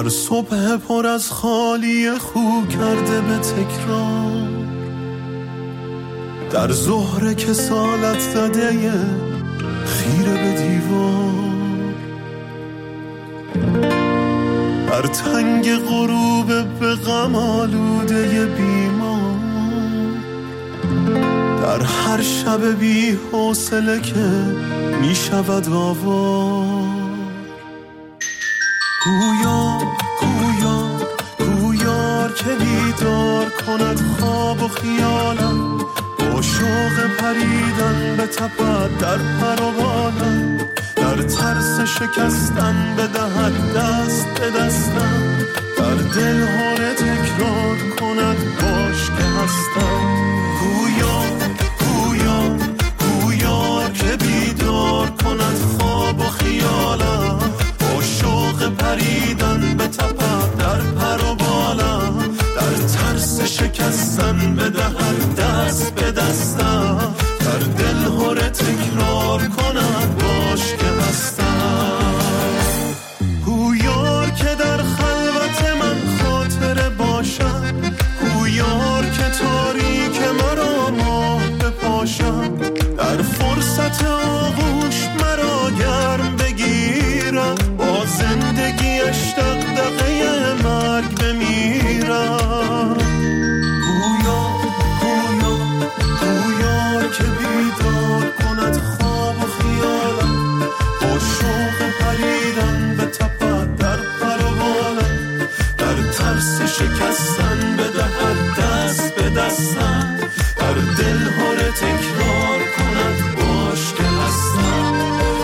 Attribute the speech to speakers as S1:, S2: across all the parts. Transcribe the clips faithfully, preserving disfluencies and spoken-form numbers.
S1: هر صبح پر از خالی خو کرده به تکرار، در ظهر کسالت زده خیره به دیوار، در تنگ غروب به غم آلوده بیمار، در هر شب بی حوصله که می شود آوار. گویا گویا گویار که بیدار کند خواب و خیالم، با شوق پریدن به تپد در پر و بالم، در ترس شکستن بدهد دست به دستم، در دل هاره تکرار کند باش که هستم. گویا گویا گویا که بیدار کند خواب و خیالم، با شوق پریدن به تپد در پر و بالم، در ترس شکستن بدهد دست به دستم، در دل هاره تکرار کند باش که هستم. گویار که در خلوت من خاطره باشم، گویار که تاریک مرا ماه بپاشم، در فرصت آغوش مرا گرم بگیرم، با زندگیش دغدغه مرگ بمیرم. گویا گویا گویار که بیدار کند خواب و خیالم، با شوق پریدن به تپد در پر و بالم، در ترس شکستن بدهد دست به دستم، در دل هاره تکرار کند باش که هستم.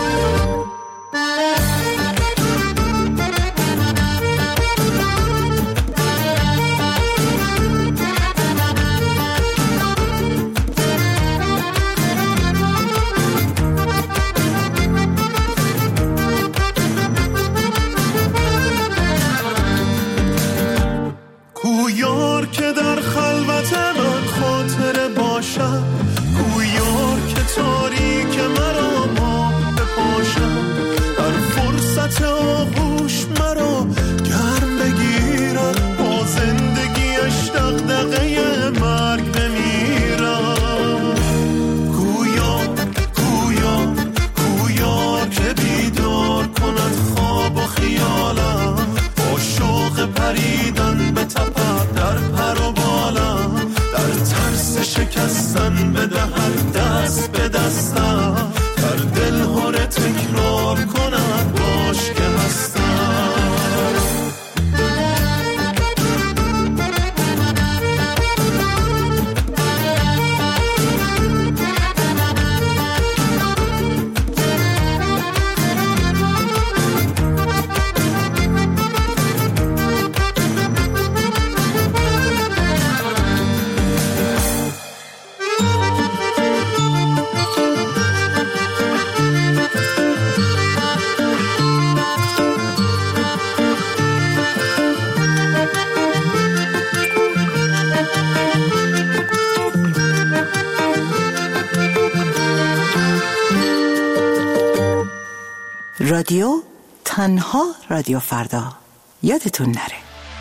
S1: گویار که در خلوت من خاطره باشم، گویار که تاریک مرا ماه بپاشم، در فرصت آغوش مرا گرم بگیرم، با زندگیش دغدغه مرگ بمیرم. گویا گویا گویار که بیدار کند خواب و خیالم، با شوق پریدن به تپد در پر و بالم، در ترس شکستن بدهد دست به دستم، در دل هاره تکرار کند باش که هستم.
S2: رادیو تنها رادیو فردا، یادتون نره.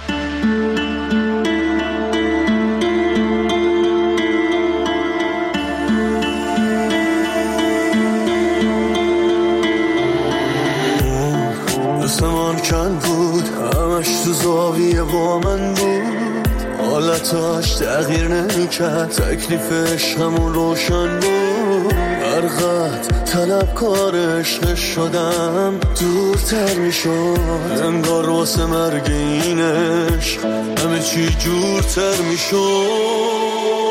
S1: دستمان کن بود، همش تو زاویه با من بود، حالتاش تغییر نمی‌کرد، تکلیفش همون روشن بود. هر قد طلبکار عشق شدم دورتر میشد، انگار واسه مرگ اینش همه چی جورتر میشد.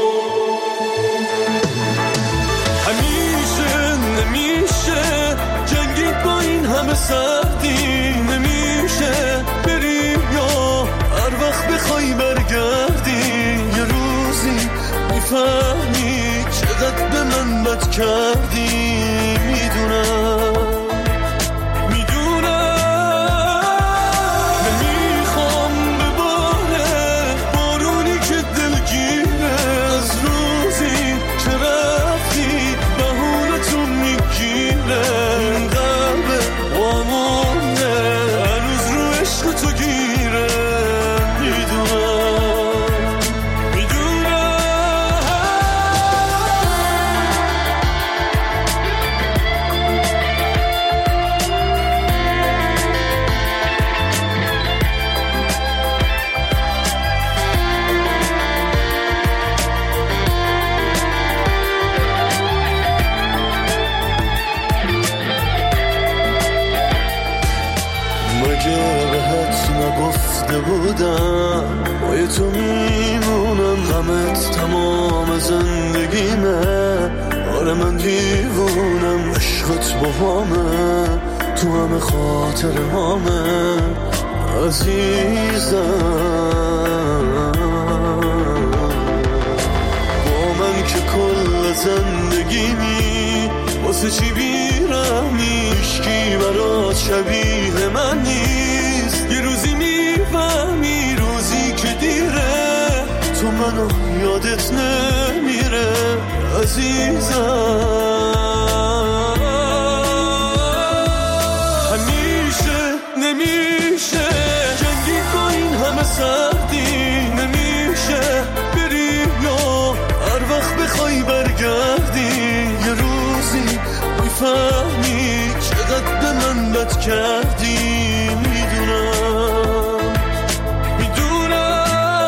S1: همیشه نمیشه جنگید با این همه سردی، نمیشه بریم یا هر وقت بخوای برگردی، یه روزی میفهمی چقدر به من بد کردی. میدونم میدونم نمیخوام بباره بارونی که دلگیره، از روزی که رفتی بهونتون میگیره، این قلب وامونه هنوز رو عشق تو گیره. بودم پای تو میمونم، غمت تمام زندگیمه. آره من دیوونم، عشقت با همه، تو همه خاطر همه عزیزم. با من که کل زندگیمی، واسه چی بیرمی؟ عشقی برات شبیه من نیست. یه روزی میفهمی، روزی که دیره، تو منو یادت نمیره عزیزم. همیشه نمیشه جنگی با این همه سردی، نمیشه بری یا هر وقت بخوای برگردی. یه روزی میفهمی چقدر به من بد کردی. میدونم میدونم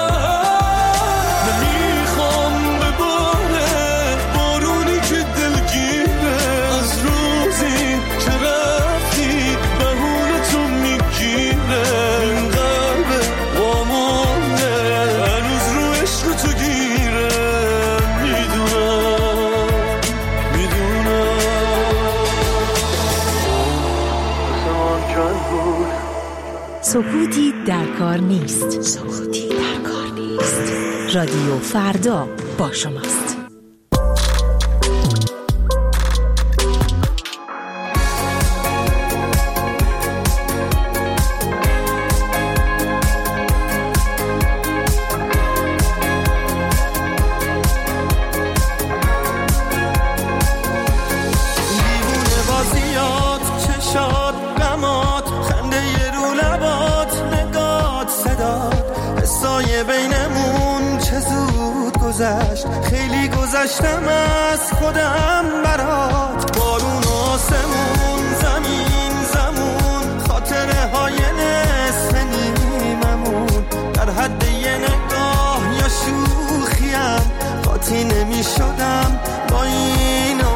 S1: نمیخوام بباره بارونی که دلگیره، از روزی که رفتی بهونه تو میگیره. این قلب وامونه هنوز رو عشق تو گیره. میدونم میدونم
S3: سکوتی در کار نیست. سکوتی در کار نیست. رادیو فردا با شماست.
S1: بینمون چه زود گذشت، خیلی گذشتم از خودم برات. بارون آسمون، زمین زمون، خاطره های نصف نیممون، در حد یه نگاه یا شوخیم قاطی نمی شدم با اینو.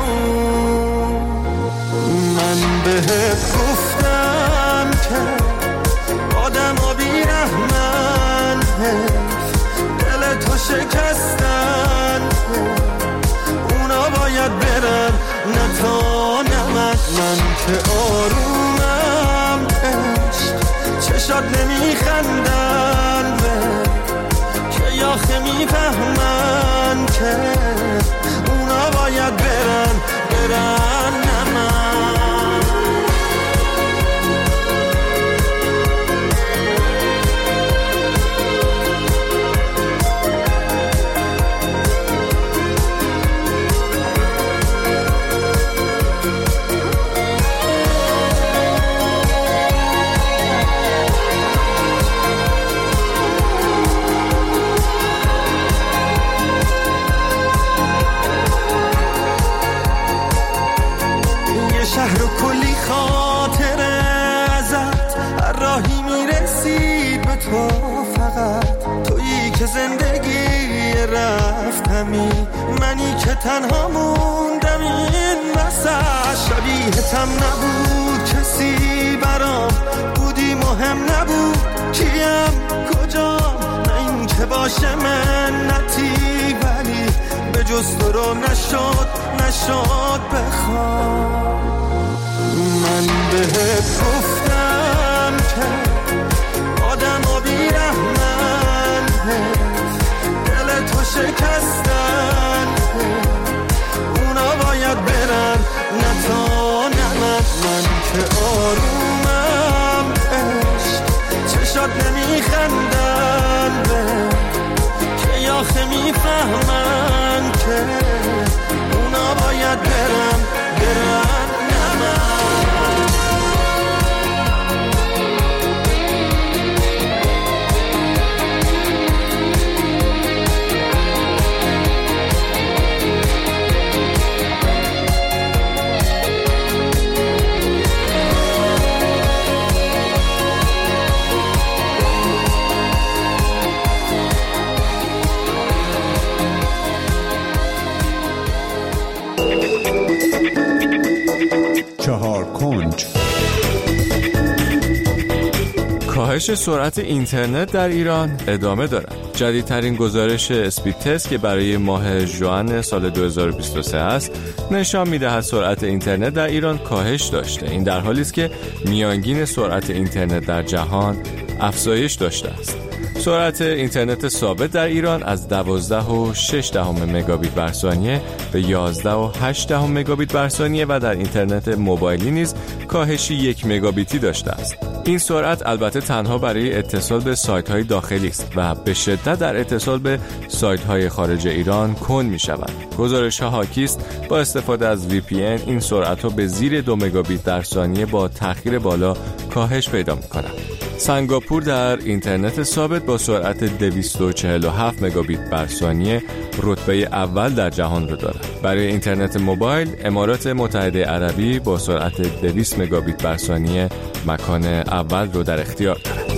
S1: من بهت گفتم که آدم ها بی رحمن، دل تو شکستن، اونا باید برن نه تا نه من. من که آرومم عشق، چشات نمیخندن که یاخه میفهمن که اونا باید برن برن نه من. شهر و کلی خاطره ازت، هر راهی میرسید به تو فقط. تویی که زندگی رفتمی، منی که تنها موندم این وسط. شبیهتم نبود کسی برام، بودی مهم نبود کیم کجام. نه این که باشه منتی، ولی به جز تو رو نشد نشد بخوام. من بهت گفتم که آدم ها بی رحمن، دل تو شکستن، اونا باید برن نه تا نه من. من که آرومم عشق، چشات نمیخندن که یاخه میفهمن که اونا باید برن برن نه من.
S4: چهار کنج کاهش سرعت اینترنت در ایران ادامه دارد. جدیدترین گزارش اسپید تست که برای ماه ژوئن سال دو هزار و بیست و سه است نشان می‌دهد سرعت اینترنت در ایران کاهش داشته. این در حالی است که میانگین سرعت اینترنت در جهان افزایش داشته است. سرعت اینترنت ثابت در ایران از دوازده و شش دهم مگابیت بر ثانیه به یازده و هشت دهم مگابیت بر ثانیه و در اینترنت موبایلی نیز کاهشی یک مگابیتی داشته است. این سرعت البته تنها برای اتصال به سایت‌های داخلی است و به شدت در اتصال به سایت‌های خارج ایران کند می‌شود. گزارش‌ها حاکی است با استفاده از وی پی ان این سرعت را به زیر دو مگابیت در ثانیه با تأخیر بالا کاهش پیدا می‌کند. سنگاپور در اینترنت ثابت با سرعت دویست و چهل و هفت مگابیت بر ثانیه رتبه اول در جهان را دارد. برای اینترنت موبایل امارات متحده عربی با سرعت دویست مگابیت بر ثانیه مکان اول را در اختیار دارد.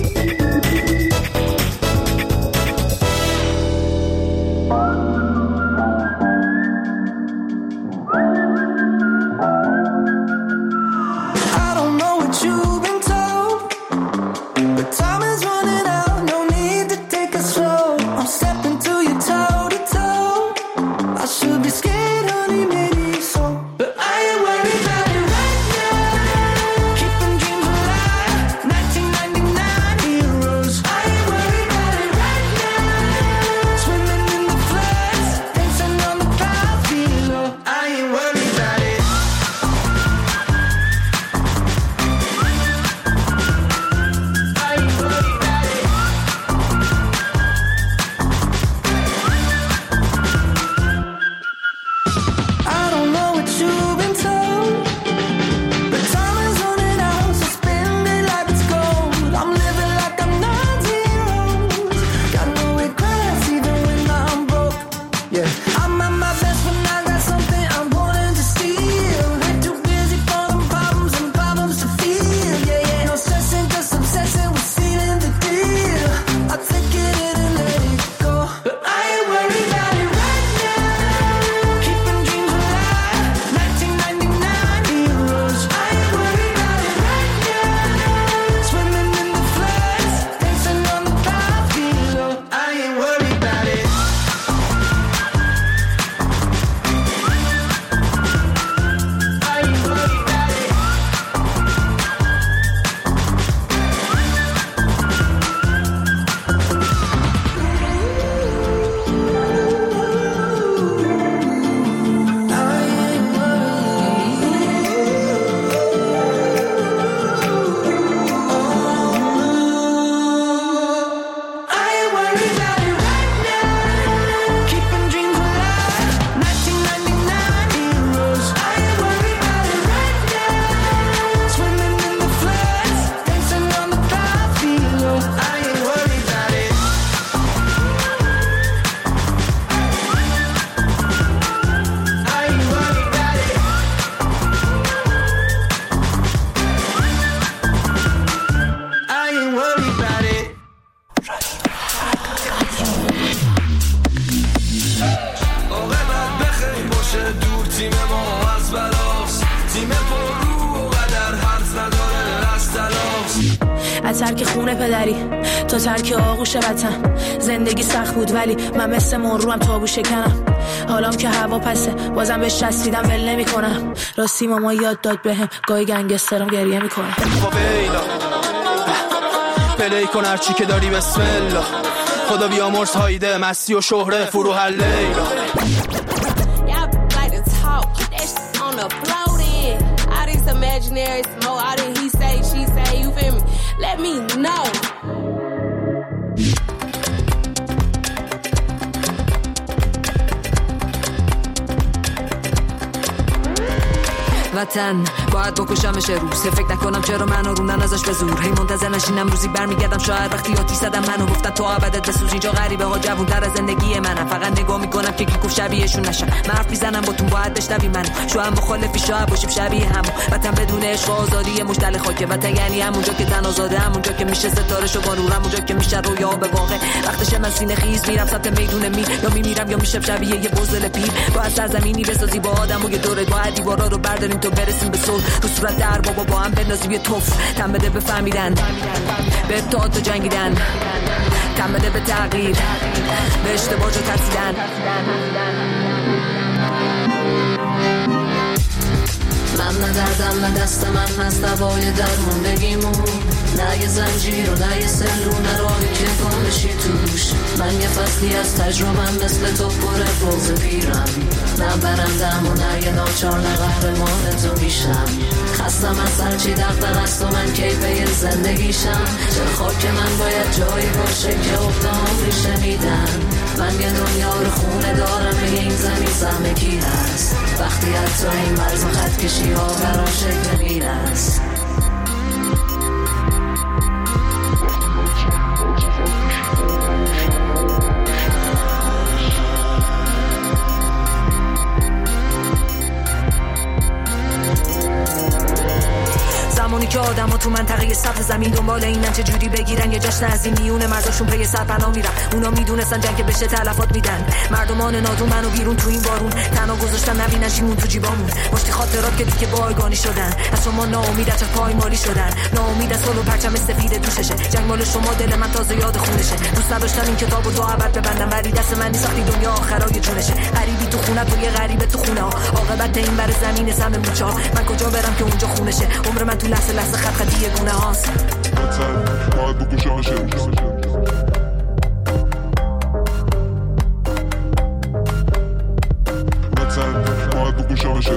S5: از ترک خونه پدری تا ترک آغوش وطن، زندگی سخت بود ولی من مثل مرو هم تابو شکنم. حالام که هوا پسه بازم بهش چسبیدم ول نمی کنم. راستی ماما یاد داد بهم گاهی گنگسترم گریه میکنه. پلی کن هرچی که داری بسم الله، خدا بیامرز هایده مستی و شهره فروح لیلا. Imaginary smoke, all that he say, she say, you feel me? Let me know. وطن باید بکشمش روز، فکر نکنم چرا منو روندن ازش به زور. هی منتظر نشینم روزی برمیگردم شاید وقتی آتیش زدم منو گفتن تو ابدت بسوز. اینجا غریبه ها جوون‌تر از زندگی منم، فقط نگاه میکنم که کی گفت شبیهشون نشم. من حرف میزنم با تو باید بشنوی منو، شاید مخالفی شاید باشیم شبیه هم. وطن بدون عشق و آزادی مشتل خاکه. وطن یعنی همونجا که تن آزاده، همونجا که میشه ستاره شو با نور، همونجا که میشه رویا به واقع. وقتش من سینه خیز میرم سمت میدون می، یا میمیرم یا میشم شبیه یه بزدل پیر. با سرزمینی بسازی با آدمو یه دوره، با دیوارا رو برداریم کنیم تا برسیم به صلح. رو صورت در بابا با هم بندازیم یه توف. تن بده به فهمیدن، به ابتعاد و جنگیدن، تن بده به تغییر، به اشتباه جو ترسیدن. من نه دردم نه دست من هست دوای درموندگیمون، نه یه زنجیر و نه یه سلو، نه راهی که گم بشی توش. من یه فصلی از تجربم مثل تو پر بغض پیرم، نه برندم و نه یه ناچار، نه قهرمان تو میشم. خستم از هرچی دغدغه است و من کیفه زندگیشم. چه خاک من باید جایی باشه که افتام ریشه میدن. من یه دنیا رو خونه دارم، به این زمین سهم کی هست. وقتی حتی این مرز و خط کشی ها برام شکل میرست. زمانی که آدم ها تو منطقه سبز زمین دنبال اینن چه جوری بگیرن یه جشن از این میونه مرزاشون پی سرپناه میرن. اونا میدونستن جنگ بشه تلفات میدن. مردمان نادون منو بیرون تو این بارون تنها گذاشتن، نبینن شیمون تو جیبامون. مشتی خاطرات که دیگه بایگانی شدن. از شما ناامید از پایمالی شدن، ناامید از صلح و پرچم سفید دوششه. جنگ مال شما، دل من تازه یاد خونشه. دوست نداشتم این کتابو دو ابد ببندم، ولی دست من نیست وقتی دنیا آخرای جونشه. غریبی تو خونه تو یه غریبه تو خونه ها، عاقبت این بر زمین سم موچا. من کجا برم که اونجا خونشه؟ عمر من تو لحظه لحظه خط خطی گونه هاست.
S1: وطن باید بکشانشه، وطن باید بکشانشه.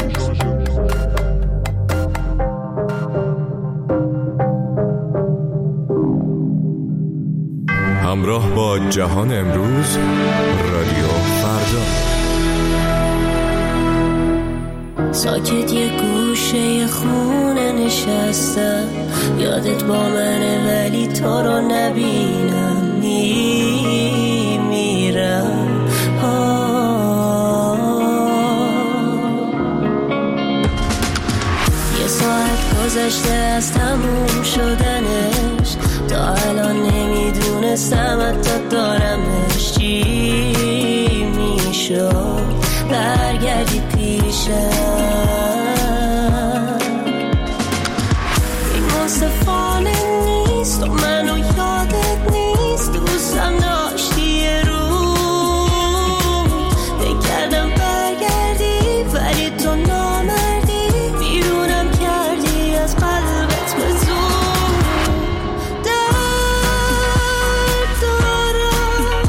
S4: همراه با جهان امروز، رادیو فردا.
S6: ساکت یه گوشه خونه نشستم، یادت با منه ولی تو رو نبینم. می میرم یه ساعت گذشته از تموم شدنش، تا الان نمیدونستم حتی دارمش. چی میشد برگردی پیشم؟ این منصفانه نیست و منو یادت نیست. دوستم داشتی یه روز، بکردم برگردی ولی تو نامردی. بیرونم کردی از قلبت به زور. درد دارم،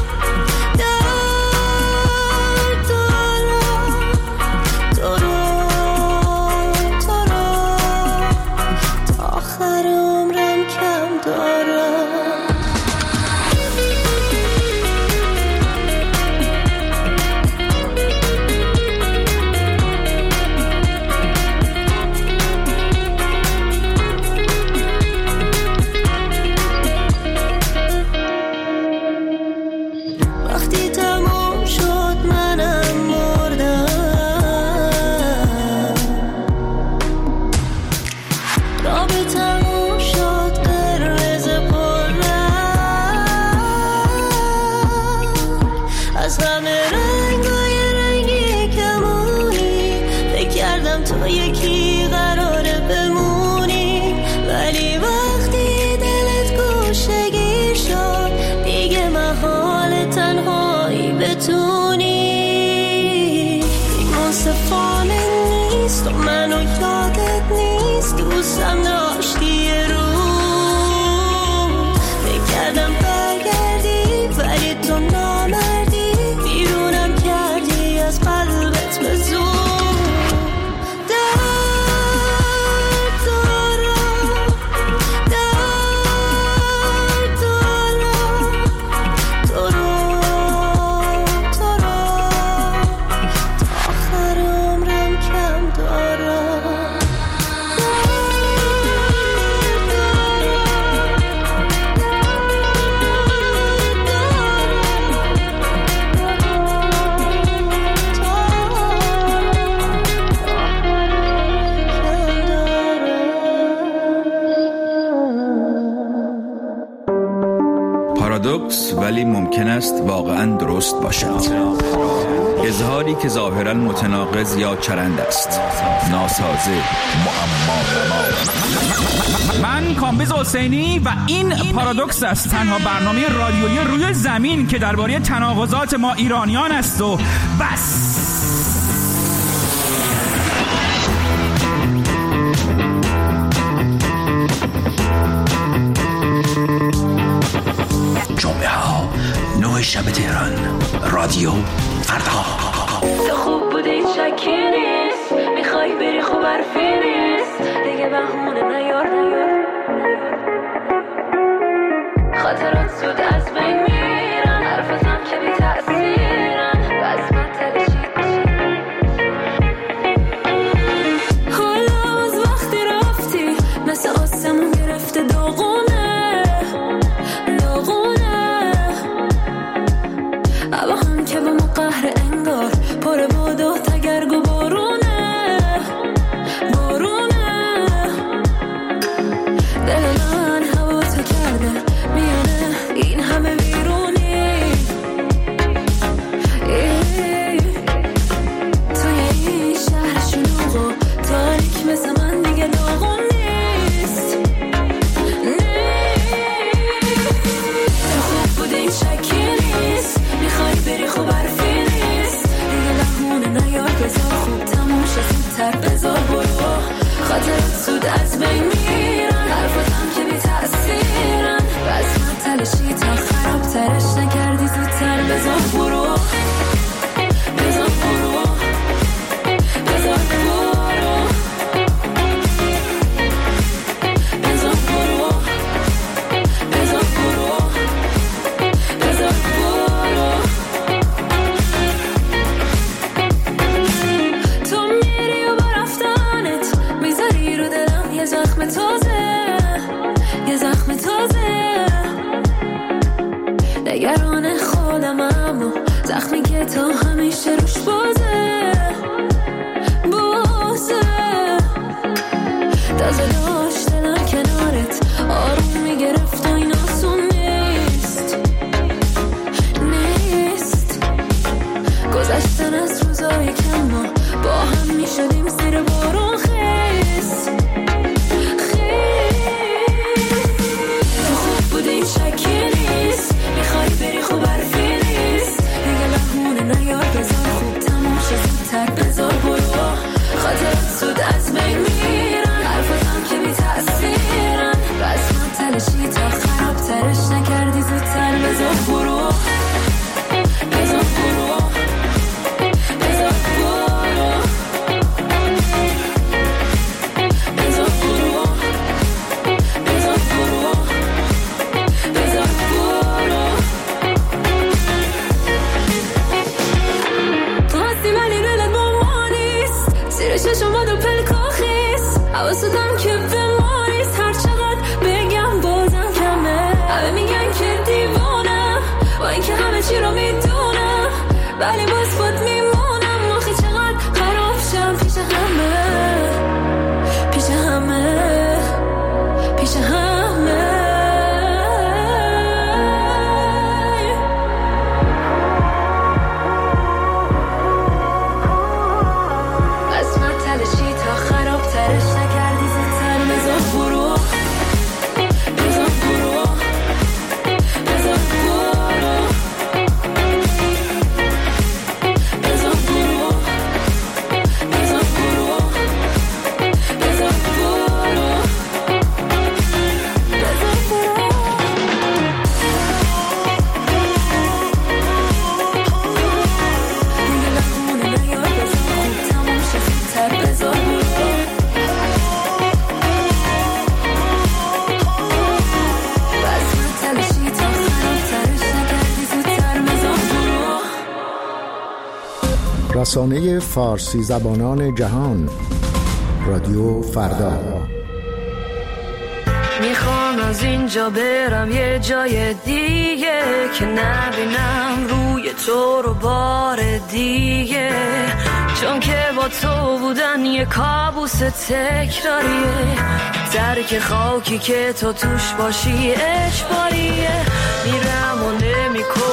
S6: درد دارم، تو رو تو رو تا آخر عمرم کم دارم. وقتی تموم شد منم مردم، رابه تموم شد قرمز پررنگ. از همه رنگای رنگی کمونی، فکر کردم تو یکی قراره بمونی. ولی وقتی دلت گوشه‌گیر شد، دیگه محال تنهایی بتونی. این منصفانه نیست و منو یادت نیست. دوستم داشتی یه روز، بکردم برگردی ولی تو نامردی. بیرونم کردی از قلبت به زور. درد دارم، درد دارم، تو رو تو رو تا آخر عمرم کم دارم. درد دارم،
S7: گاهی ممکن است واقعاً درست باشد. اظهاری که ظاهراً متناقض یا چرند است، ناسازه، معما.
S8: من کامبیز حسینی و این پارادوکس است، تنها برنامه رادیویی روی زمین که درباره تناقضات ما ایرانیان است و بس.
S9: جمعه ها نه شب تهران، رادیو فردا.
S6: تو خوب بوده این شکی نیست، میخوای بری خوب حرفی نیست، دیگه بهونه نیار نیار. خاطرات زود از بین میرن، حرفتم که بی تأثیرن، بس من تلشید حالا از وقتی رفتی مثل آسمون گرفته داغونه داغونه. اما هم که با ما قهر انگار پر باد و تگرگ و بارونه بارونه. دل من هوا تو کرده میانه این همه ویرونی، توی این شهر شلوغ و تاریک مثل من دیگه داغون نیست. تو خوب بوده این شکی نیست، میخوای بری خوب حرفی نیست، دیگه لحونه نیار بذار خوب تموم شد زودتر بذار برو. خاطرات زود از بین میرن، حرفتم که بی تأثیرن، بس من تلشی تا خراب ترش نکردی زودتر بذار برو بذار برو بذار برو بذار برو بذار برو بذار برو. تو میری و با رفتنت میذاری رو دلم یه زخم تازه یه زخم تازه. نگران خودم اما زخمی که تا همیشه روش بازه بازه. تازه داشت دلم کنارت آروم میگرفت و این آسون نیست نیست. گذشتن از روزای کم ما با هم میشدیم زیر بارون خیست تو خوب بوده این شکی نیست، میخوای بری خوب حرفی نیست، دیگه لحونه نیار بذار خوب تموم شد زودتر بذار برو. خاطرات زود از بین میرن، حرفتم که بی تأثیرن، بس من تلشی تا خراب ترش نکردی زودتر بذار برو بذار برو بذار برو بذار برو بذار برو بذار برو. تو هستی ولی دلت با ما نیست، زیر چشمات و پلکا خیست، حواستم که به ما نیست. هر چقدر بگم بازم کمه، همه میگن که دیوانم با اینکه همه چی رو میدونم، ولی باز خود میمونم. آخه چقدر خراب شم پیش همه پیش همه پیش همه. بس من تلشی تا خراب ترش نکردی زودتر بذار برو بذار برو بذار برو بذار برو بذار برو بذار برو بذار برو. دیگه لحونه نیار بذار خوب تموم شد زودتر بذار برو. بس من تلشی تا خراب ترش نکردی زودتر بذار برو.
S10: رسانه فارسی زبانان جهان، رادیو فردا.
S6: میخوام از اینجا برم یه جای دیگه که نبینم روی تو رو بار دیگه، چون که با تو بودن یه کابوس تکراریه، درک خاکی که تو توش باشی اجباریه. میرم و نمیکنم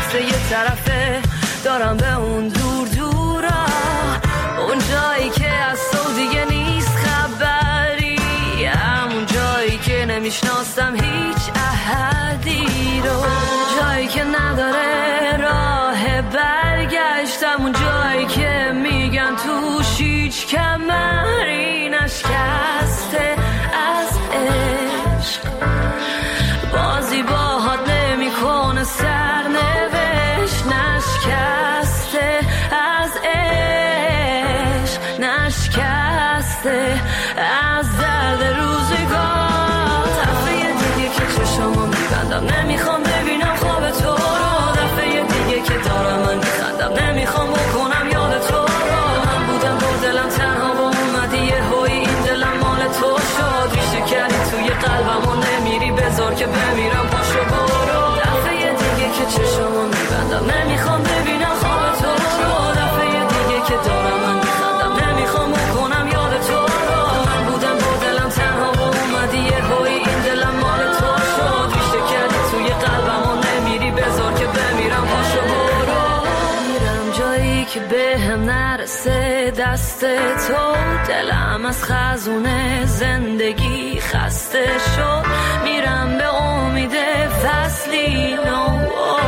S6: میفته یه طرفه، دارم به اون دور دورا، اون جایی که از تو دیگه نیست خبری، همون جایی که نمیشناسم هیچ احدی رو، جایی که نداره راه برگشتم، اون جایی که میگن توش هیچ کمری نشکسته از عشق، بازی باهات نمی کنه سرنوشت، نشکسته از عشق، نشکسته از درد روزگار. دفعه دیگه که چشمو میبندم نمیخوام ببینم خواب تو رو، دفعه دیگه که دارم من میخندم نمیخوام بکنم یاد تو رو، من بودم با دلم تنها و اومدی یه هوی این دلم مال تو شد، ریشه کردی توی قلبم و نمیری بذار که بمیرم پاشو برو. دفعه دیگه که چشمو میبندم نمیخوام ببینم خواب تو رو، دفعه دیگه که دارم من میخندم نمیخوام بکنم یاد تو رو، من بودم با دلم تنها و اومدی یه هوی این دلم مال تو شد، ریشه کردی توی قلبم و نمیری بذار که بمیرم پاشو برو. میرم جایی که به هم نرسه دست تو، دلم از خزونه زندگی خسته شد، میرم به امید فصلی نو،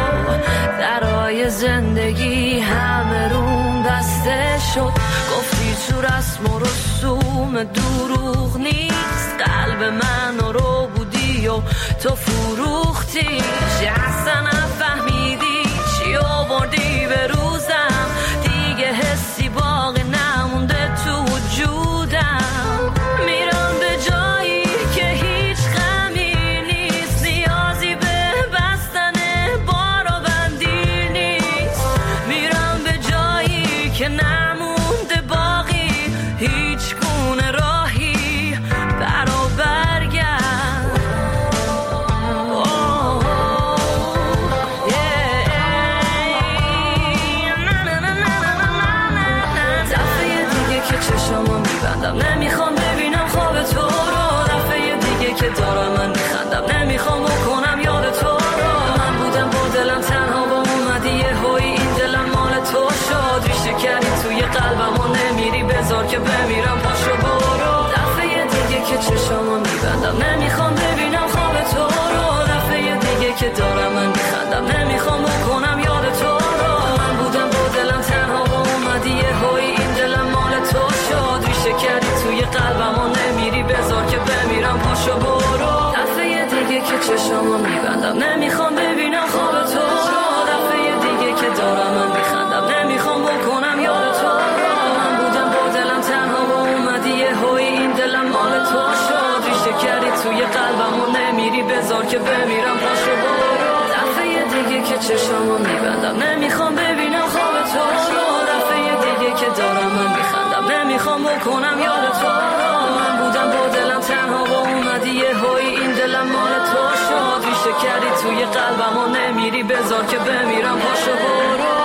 S6: درای زندگی همه روم بسته شد، گفتی تو رسم و رسوم دروغ نیست، قلب من رو بودی و تو فروختی، اصلا نفهمیدی چی آوردی به روزم، دیگه حسی باقی نمونده تو وجودم، میرم به جایی که هیچ غمی نیست، نیازی به بستن بار و بندی نیست، میرم به جایی که نمونده باقی هیچ گونه راهی برا برگرد. نمیخوام ببینم خواب تو رو، دفعه دیگه که دارم من میخندم نمیخوام بکنم یاد تو رو، من بودم با دلم تنها و اومدی یه هوی این دلم مال تو شد، ریشه کردی توی قلبم و نمیری بذار که بمیرم پاشو برو. دفعه دیگه که چشمو میبندم نمیخوام ببینم خواب تو رو، دفعه دیگه که دارم من میخندم نمیخوام بکنم یاد تو رو، من بودم با دلم تنها و اومدی یه هوی این دلم مال تو شد، ریشه کردی توی قلبم و نمیری بذار که بمیرم پاشو برو. دفعه دیگه که چشمو میبندم نمیخوام ببینم خواب تو رو، دفعه دیگه که دارم من میخندم نمیخوام بکنم یاد تو رو، من بودم با دلم تنها و اومدی یه هوی این دلم مال تو شد، ریشه کردی توی قلبم و نمیری بذار که بمیرم پاشو برو. دفعه دیگه که چشمو میبندم نمیخوام ببینم خواب تو رو، دفعه دیگه که دارم من میخندم نمیخوام بکنم یاد تو رو، من بودم با دلم تنها و اومدی یه هوی این دلم مال تو شد، ریشه کردی توی قلبم و نمیری بذار که بمیرم پاشو برو.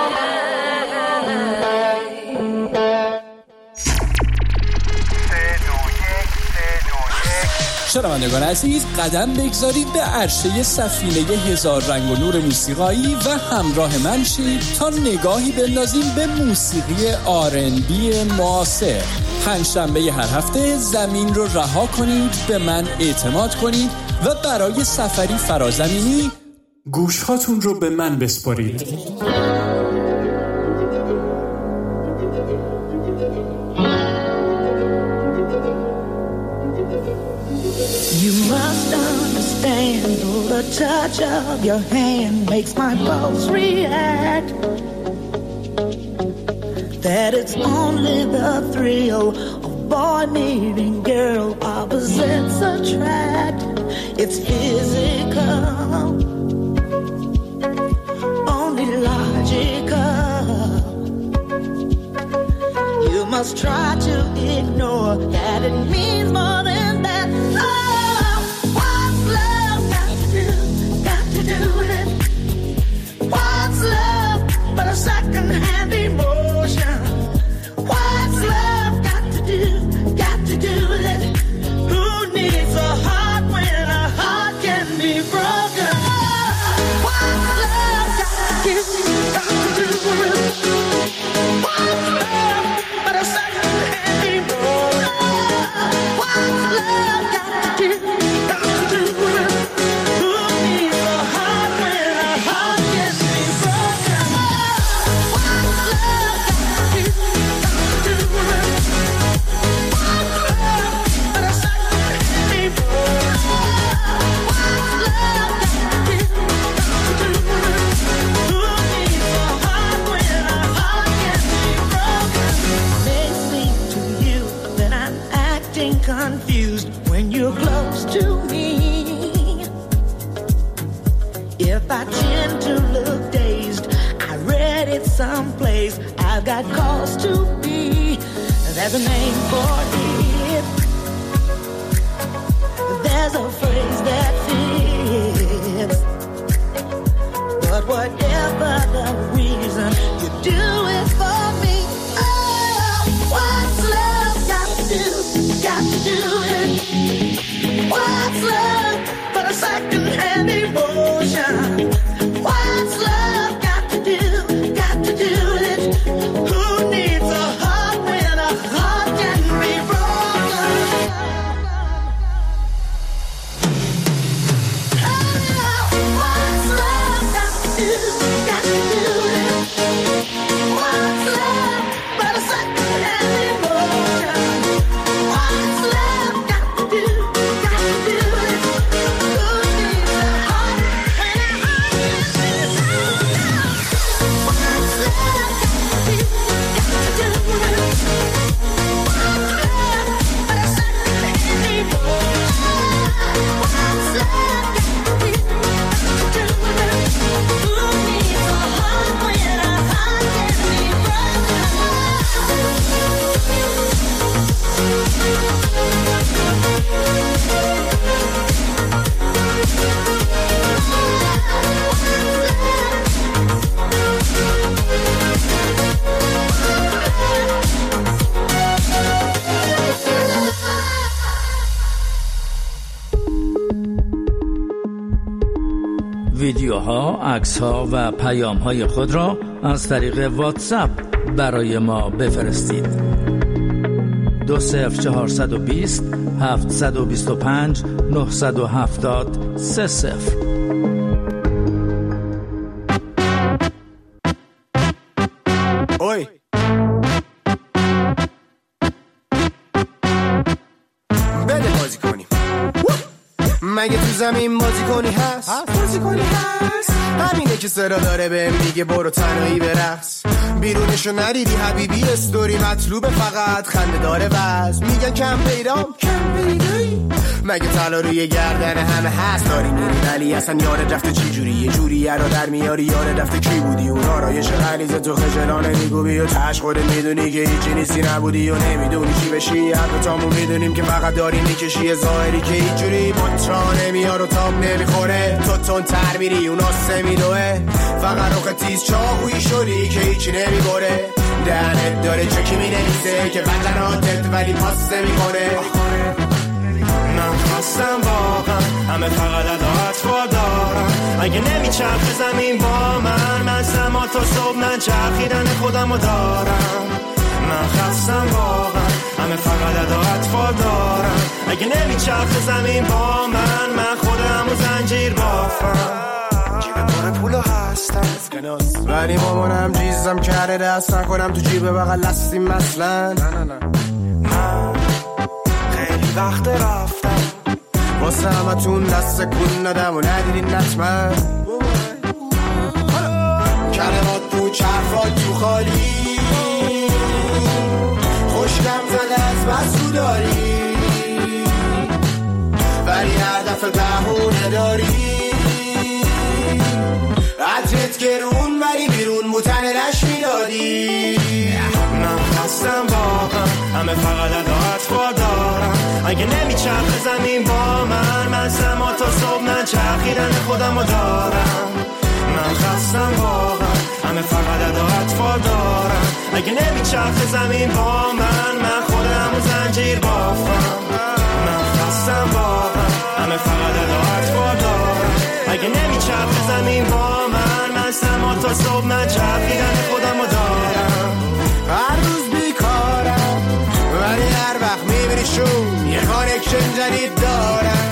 S11: شنوندگان عزیز، قدم بگذارید به عرشه سفینه هزار رنگ و نور موسیقایی و همراه من شید تا نگاهی بندازیم به موسیقی آر ان بی معاصر. پنجشنبه هر هفته زمین رو رها کنید، به من اعتماد کنید و برای سفری فرازمینی گوشهاتون رو به من بسپارید.
S12: You must understand, though the touch of your hand makes my pulse react, that it's only the thrill of boy meeting girl opposites attract. It's physical, only logical. You must try to ignore that it means more than that. Oh, what's love got to do, got to do with it? What's love but a second-hand emotion? What's love got to do, got to do with it? Who needs a heart when a heart can be broken? What's love got to give confused when you're close to me. If I tend to look dazed, I read it someplace. I've got cause to be. There's a name for it. There's a phrase that fits. But whatever the reason, you do it for me. Oh, what's love got to do? Got to do it. What's love but a second-hand emotion? What's love got to do? Got to do it. Who needs a heart when a heart can be broken? Oh, what's love got to do? Got to do it. What's love but a second-hand emotion? What's love got to do? Got to do it. Who needs a heart when a heart can be broken? What's love got to do? Got to do it. What's love but a second-hand emotion? What's love got to do? Got to do it. Who needs a heart when a heart can be broken?
S11: ویدیوها، عکس‌ها و پیام‌های خود را از طریق واتساپ برای ما بفرستید. دو صفر چهارصد و بیست هفتصد و بیست و پنج نهصد و هفتاد سه صفر.
S1: اوی بده بازی کنیم. مگه تو زمین بازی کنی هست؟ بازی کنی هست؟ همینه که صدا داره بهم میگه برو تنهایی برقص. بیرونشو ندیدی حبیبی استوری مطلوبه فقط خنده داره وز. میگن کم پیدام کم پیدایی. مگه طلا روی گردن همه هست داری میری ولی اصلا یاد رفته چی جوری یه جوری را در میاری یاد رفته کی بودی اون آرایش غلیظ تو خجلانه میگو بیا تاش خودت میدونی که هیچی نیستی نبودی و نمیدونی چی بشی هر تامو میدونیم که فقط داری میکشی ظاهری که هیچ جوری بطرا نمیار و تاب نمیخوره تو تون تر میری اون آسه میدوه فقط روخ تیز چاقویی شدی که هیچی نمیبره دهنت داره چکی مینویسه که بدناتت ولی پاس نمیکنه من خواستم واقعا همه فقط عدالت دارم اگه نمیچرخه زمین با من من سما تا صبح من چرخیدن خودمو دارم من خواستم واقعا همه فقط عدالت دارم اگه نمیچرخه زمین با من من خودمو زنجیر بافم جیب پر پولو هستم ولی مامانم جیزم کرده دست نکنم تو جیب بغل هستیم مثلا نه نه نه من خیلی وقت رفتم واسه همتون دست کن ندم و ندیدین نتمن کلمات تو چرفات تو خالی خوشگم زده از بسو داری ولی هر دفعه بهونه داری عطرت گرون ولی بیرون بوتن لش میدادی من خستم واقعا همه فقط عدالت دارم اگه نمیچرخه زمین با من من سما تا صبح من چرخیدن خودمو دارم من خستم واقعا همه فقط عدالت دارم اگه نمیچرخه زمین با من من خودمو زنجیر بافم من خستم واقعا همه فقط عدالت دارم اگه نمیچرخه زمین با من من سما تا صبح من چرخیدن خودمو دارم هر روز بیکارم ولی هر وقت میبینی شون یه کانکشن جدید دارم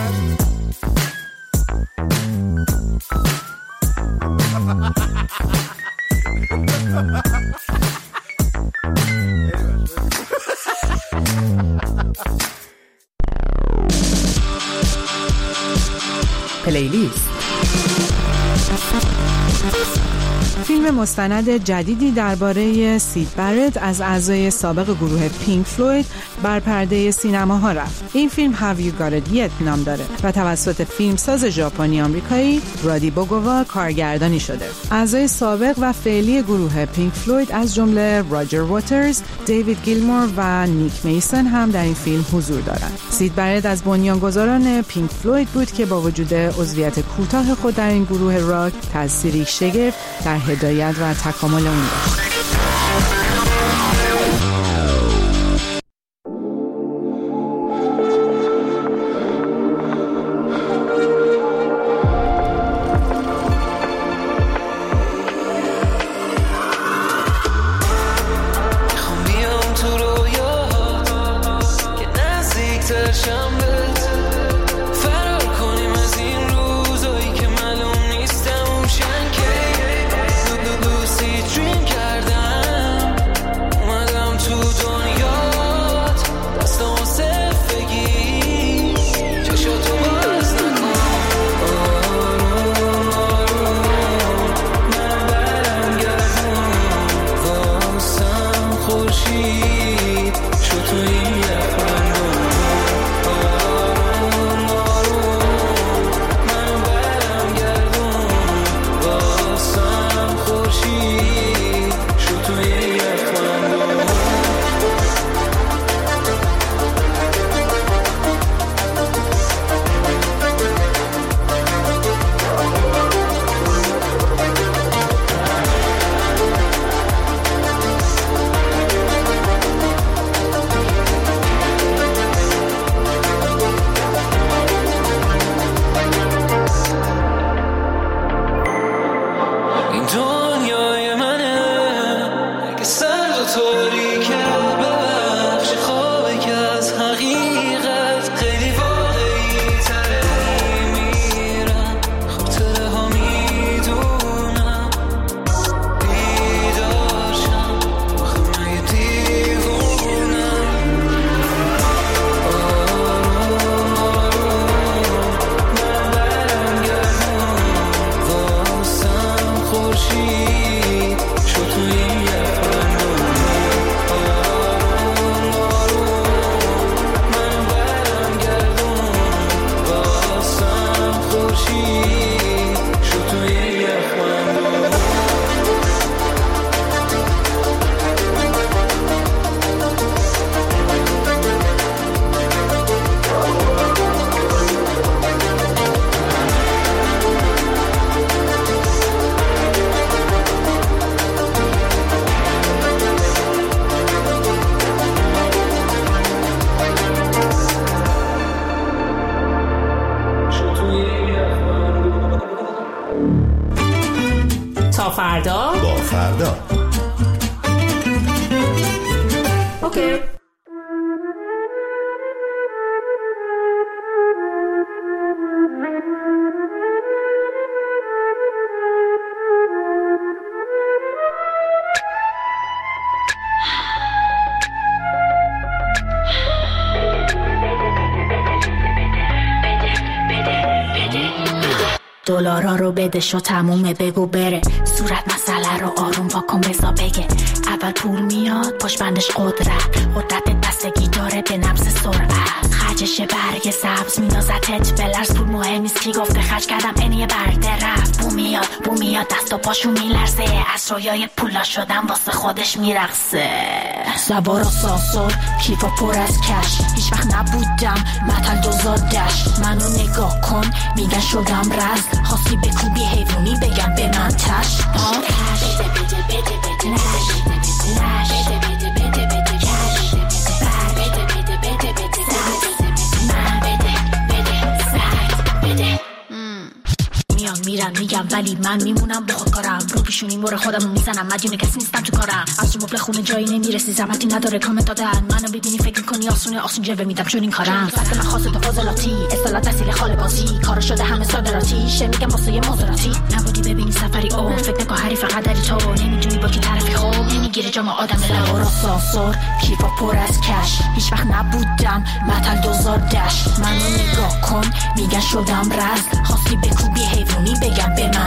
S2: پلیلیست فیلم
S13: فیلم مستند جدیدی درباره سید برت از اعضای سابق گروه پینک فلوید بر پرده سینماها رفت. این فیلم Have You Got It Yet نام داره و توسط فیلمساز ژاپنی آمریکایی رادی بوگووا کارگردانی شده. اعضای سابق و فعلی گروه پینک فلوید از جمله راجر واترز، دیوید گیلمور و نیک میسن هم در این فیلم حضور دارند. سید برت از بنیانگذاران پینک فلوید بود که با وجود عضویت کوتاه خود در این گروه راک تأثیری شگرف در هدایت و تکامل اون داشت.
S3: تا فردا
S14: با فردا
S3: اوکی.
S15: دلارا رو بده شو تمومه بگو بره صورت مسئله رو آروم واکن بزا بگه اول پول میاد پاش بندش قدرت قدرت بستگی داره به نبض سرعت خرجش برگ سبز مینازتت بلرز پول مهم نیست کی گفته خرج کردم اینیه برده رفت بو میاد بو میاد دست و پاشو میلرزه از رویای پولا شدم واسه خودش میرقصه زبارا سانسور کیفا پر از کش هیچ وقت نبودم متل دوزار دش منو نگاه کن میگن شدم رز خواستی بکوبی حیوانی بگم به من تش ها کش بده بده بده بده نش بده بده بده بده کش بده بده بده بده من بده بده سعد بده میان میرن میگم ولی من میمونم با خود کارم رو پیشونی مور خودمو میزنم مدیونه کسی نیستم تو کارم از تو مبل خونه جایی نمیرسی زحمتی نداره کامنت دادن منو ببینی فکر کنی آسونه آسون جوه میدم چون این کارم فقط من خاصه تو فاضلاتی اصطلاح وسیله خاله بازی کارو شده همه صادراتی شه میگم واسه یه مزاراتی نبودی ببینی سفری او فکر نکن حریف قدری تو نمیدونی با کی طرفی خوب نمیگیری جام آدم لورا سانسور کیفا پر از کش هیچ وقت نبودم متل دوزار دش منو نگاه کن میگن شدم رز خواستی بکوبی حیوانی بگم به من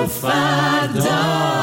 S12: رادیو فردا.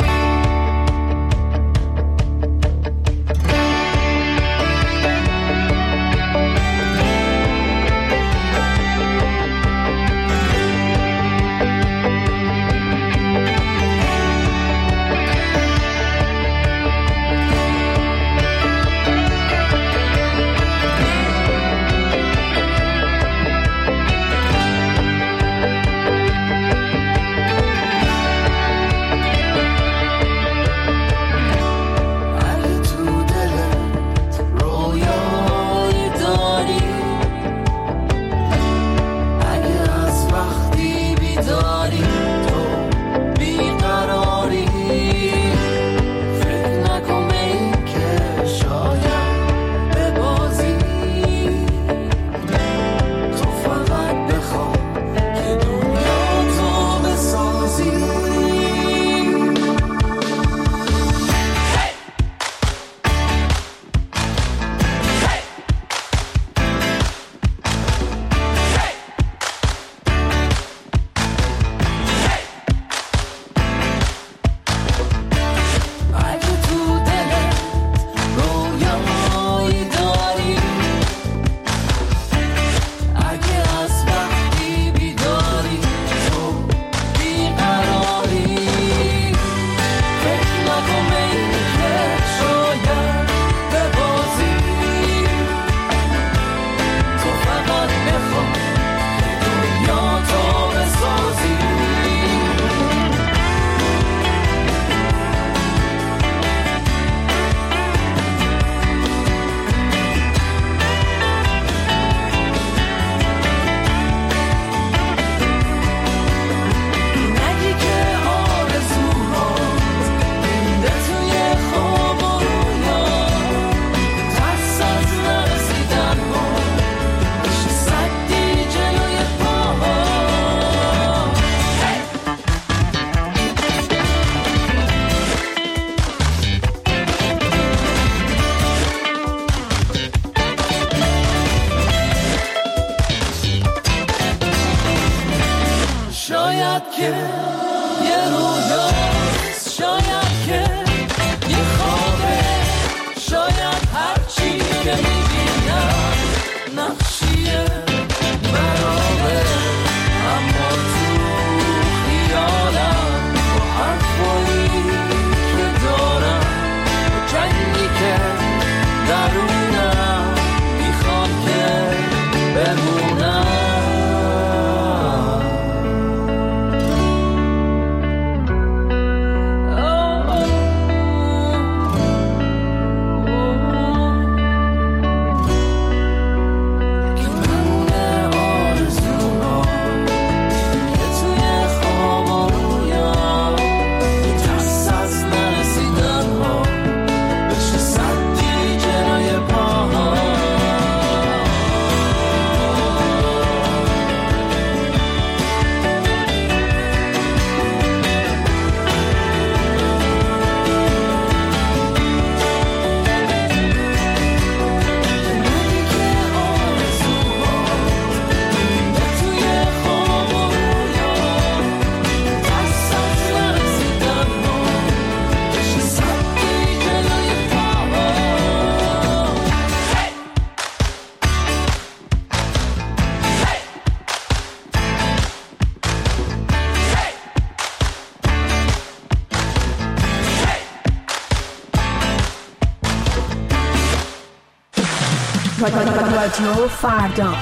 S3: رادیو فردا.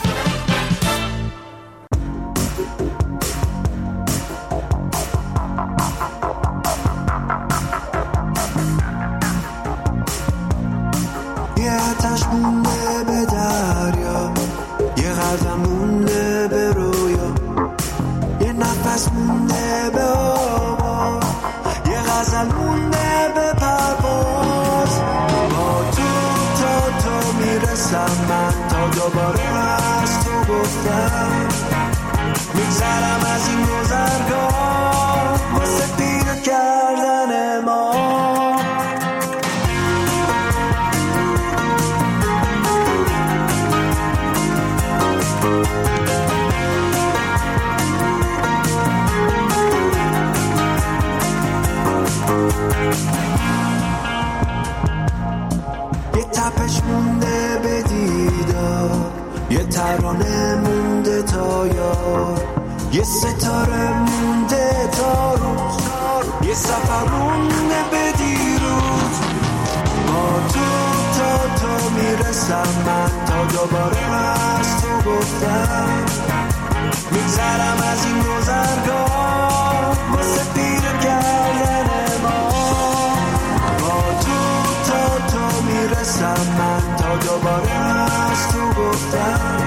S1: یه آتش مونده به دریا، یه قدم مونده به رویا، یه نفس مونده به آوا، یه غزل مونده به پرواز. با تو تا تو میرسم من، تا دوباره از تو گفتم میگذرم از این گذرگاه واسه پیدا کردن ما.
S16: ترانه مونده تا یار، یه ستاره مونده تا روز، یه سفر مونده به دیروز. با تو تا تو میرسم من، تا دوباره از تو گفتم میگذرم از این گذرگاه واسه پیر کردن ما. با تو تا تو میرسم من، تا دوباره از تو گفتم